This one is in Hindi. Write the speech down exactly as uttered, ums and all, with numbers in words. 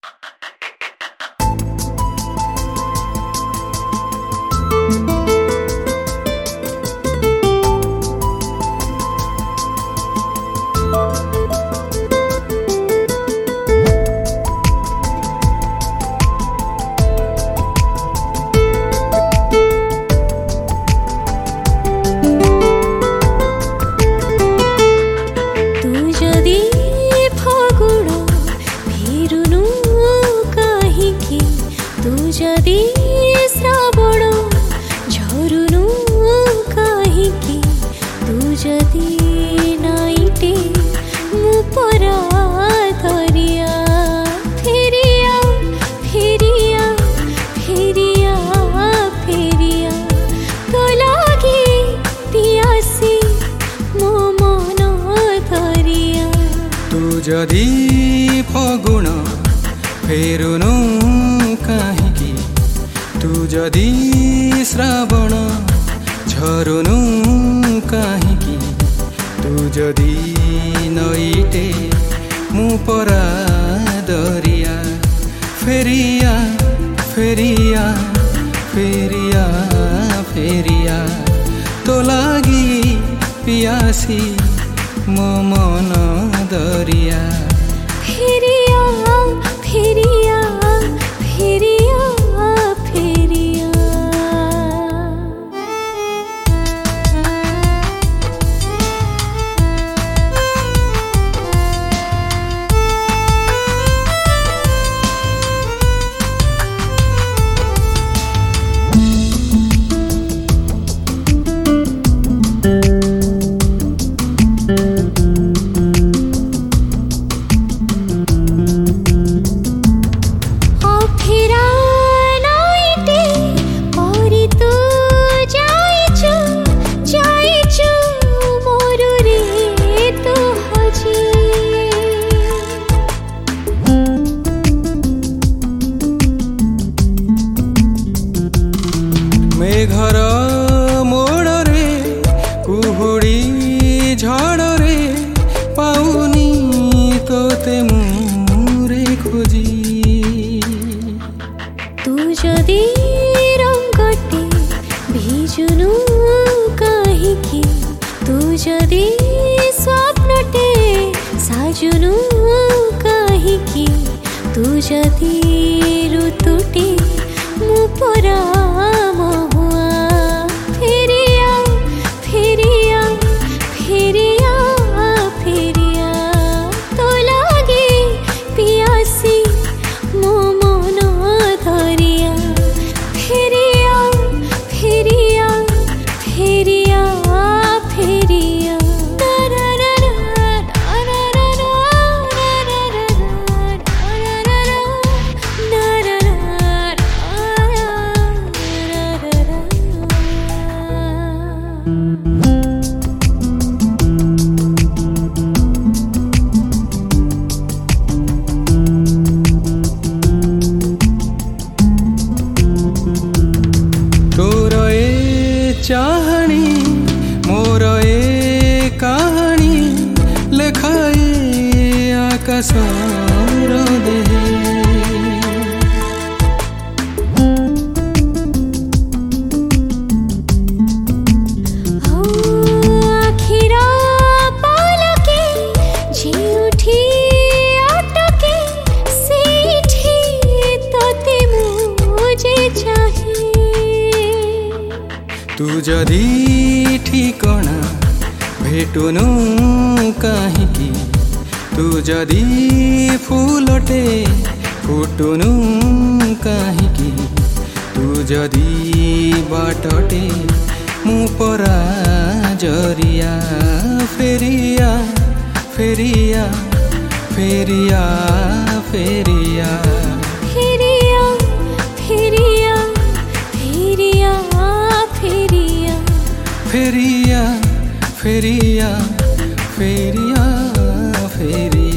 जदि श्रावण झरुनु कहिकी तू जदि नाइटे मु परा धरिया फेरिया फेरिया फेरिया फेरिया तो लागी पियासी मो मन धरिया तू जदि फगुण फेरुनु कहिकी तू जदि श्रावण झरुनु कहिकी तू जदि नईटे मु परा दरिया फेरिया फेरिया फेरिया फेरिया तो लागी पियासी मो मन दरिया फेरिया फेरिया फेरिया फेरिया मेघर मोड़े कुहुड़ी झड़े पाउनी तोते मुरे खोजी तू जदि रंगटे भिजुनु कहिकी तू जदि स्वप्नटे साजुनु कहिकी तू जदि ऋतुटे मु परा महुआ फेरिया फेरिया फेरिया फेरिया तो लागे पियासी मो मन धरिया फेरिया फेरिया फेरिया फेरिया तोर ए चाहनी मोर ए कहानी लेखाए आकाश देहे तू जदि ठिकणा भेटुनु कहिकी तू जदि फूलटे फुटुनु कहिकी तू जदि बाटटे मु परा जरिया फेरिया फेरिया फेरिया फेरिया फेरिया फेरिया फेरिया फेरिया फेरिया फेरिया फेरिया फेरिया